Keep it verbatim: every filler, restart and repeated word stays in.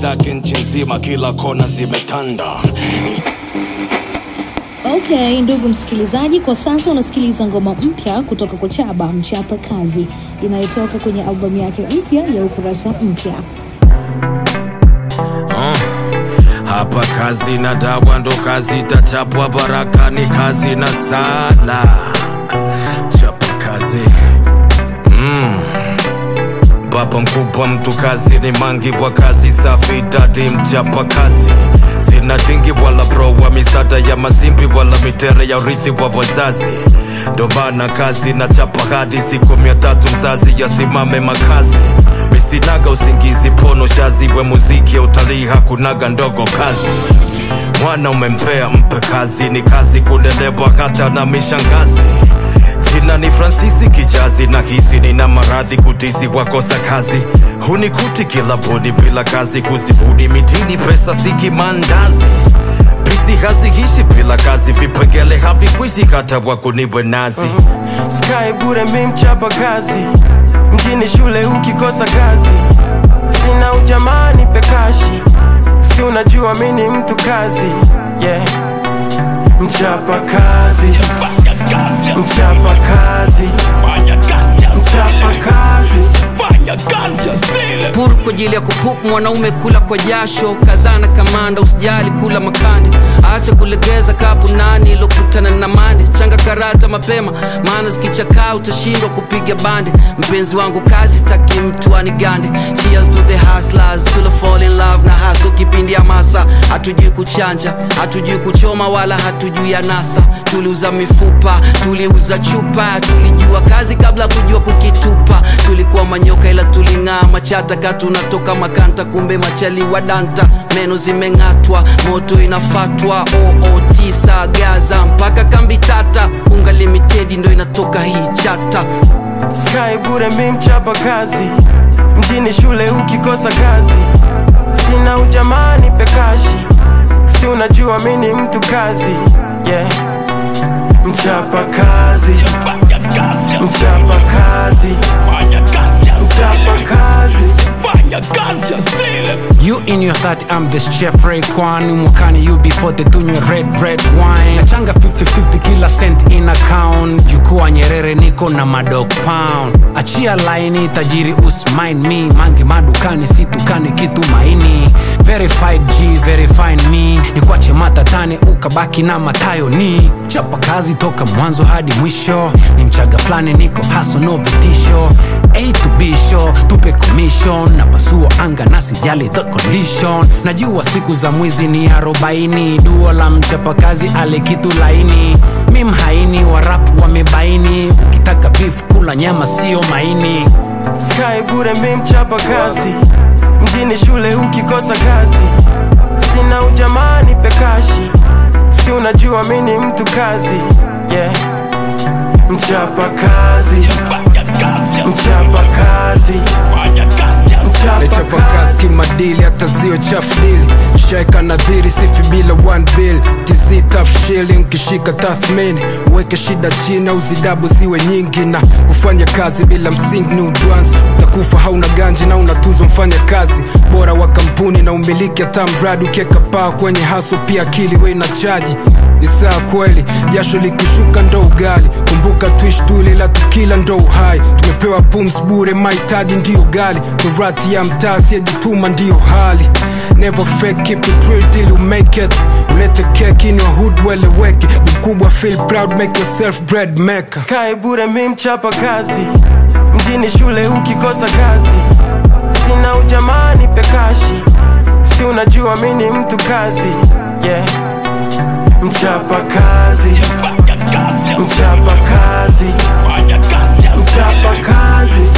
zake nchi nzima, kila kona zimetanda. Okay, ndugu msikilizaji, kwa sasa unasikiliza ngoma mpya kutoka kwa Chaba, Mchapa Kazi, inayotoka kwenye albamu yake mpya ya Ukurasa Mpya. Uh, hapa kazi na dawa ndo kazi itachapwa, baraka ni kazi na sala. Chapa Kazi. Mm. Baba mkubwa mtu kazi ni mangi wa kazi safi, dadi Mchapa Kazi. Sina dingi wala bro wa misada ya mazimbi wala mitere ya urithi wa wazazi. Ndo maana kazi na chapa hadi siku mia tatu mzazi ya simame makazi. Misinaga usingizi pono shazi, we muziki ya utalii hakunaga ndogo kazi. Mwana umempea mpe kazi, ni kazi kulelewa hata na mishangazi. Jina ni Francisi Kijazi, na hisi nina maradhi kutisi wakosa kazi. Hunikuti kila bodi bila kazi, kusifudi mitini pesa siki mandazi. Bisi hazihishi bila kazi, vipengele havikuishi hata wakuniwe nazi. uh-huh. Sky bure mi Mchapa Kazi, mjini shule ukikosa kazi. Sina ujamani pekashi, si unajua mini mtu kazi. Yeah, Mchapa Kazi, Mchapa Kazi, Mchapa Kazi. Puru kwa ajili ya kupup mwanaume kula kwa jasho. Kazana kamanda usijali kula makande. Acha kulegeza kapu nani ilokutana na mande. Changa karata mapema maana zikichakaa utashindwa kupiga bande. Mpenzi wangu kazi staki mtu anigande. Cheers to the hustlers, to the fall in love na hustle kipindi ya masa. Hatujui kuchanja, hatujui kuchoma wala hatujui ya nasa. Tuliuza mifupa, tuliuza chupa, tulijua kazi kabla kujua kukitupa. Tulikuwa manyoka ila tulingaa machata, katu natoka makanta kumbe machali wa danta. Meno zimengatwa, moto inafatwa, O O tisa gaza mpaka kambi tata. Unga limited ndo inatoka hii chata. Sky bure mi Mchapa Kazi, mjini shule ukikosa kazi. Sina ujamani pekashi, si unajua mini mtu kazi. Yeah, Mchapa Kazi, Mchapa Kazi, Mchapa Kazi. You in your thirty, I'm the chef Rayquan. Mwakani you before the tunywe red red wine. Nachanga fifty fifty kila cent in account. Jukua Nyerere niko na madog pound. Achia laini tajiri usmind me. Mangi madukani situkani kitu maini. Verified G, verified me. Nikuache matatane ukabaki na matayo ni. Chapa Kazi toka mwanzo hadi mwisho. Ni mchaga flani niko hustle no vitisho. A to B show, tupe commission. Na pasua anga nasi jali the condition. Najua siku za mwizi ni arobaini. Duo la Mchapa Kazi ale kitu laini. Mim haini wa rap wamebaini. Ukitaka beef kula nyama sio maini. Sky bure mi Mchapa Kazi, mjini shule ukikosa kazi. Sina ujamani pekashi, si unajua mini mtu kazi. Yeah, Mchapa Kazi, Mchapa Kazi, Mchapa Kazi kimadili hata zio chafu dili. Shaika nadhiri sifi bila one bill. Tizi tough shilling kishika tathmini. Weke shida chini uzidabu ziwe nyingi. Na kufanya kazi bila msingi ni udwanzi. Utakufa hauna ganji na unatuzo mfanya kazi bora wa kampuni na umiliki hata mradi. Ukieka paa kwenye haso pia akili we na chaji. Ni saa kweli, jasho likishuka ndo ugali. Kumbuka tuish tuli la tukila ndo uhai. Tumepewa pums bure mahitaji ndiyo gali. Torati ya mtasi ya jituma ndiyo hali. Never fake, keep it real till you make it. Ulete cake in your hood well awake. Mkubwa feel proud, make yourself bread maker. Sky bure mi Mchapa Kazi, mjini shule ukikosa kazi. Sina ujamani pekashi, si unajua mini mtu kazi. Yeah, Mchapa Kazi, Mchapa Kazi, Mchapa Kazi.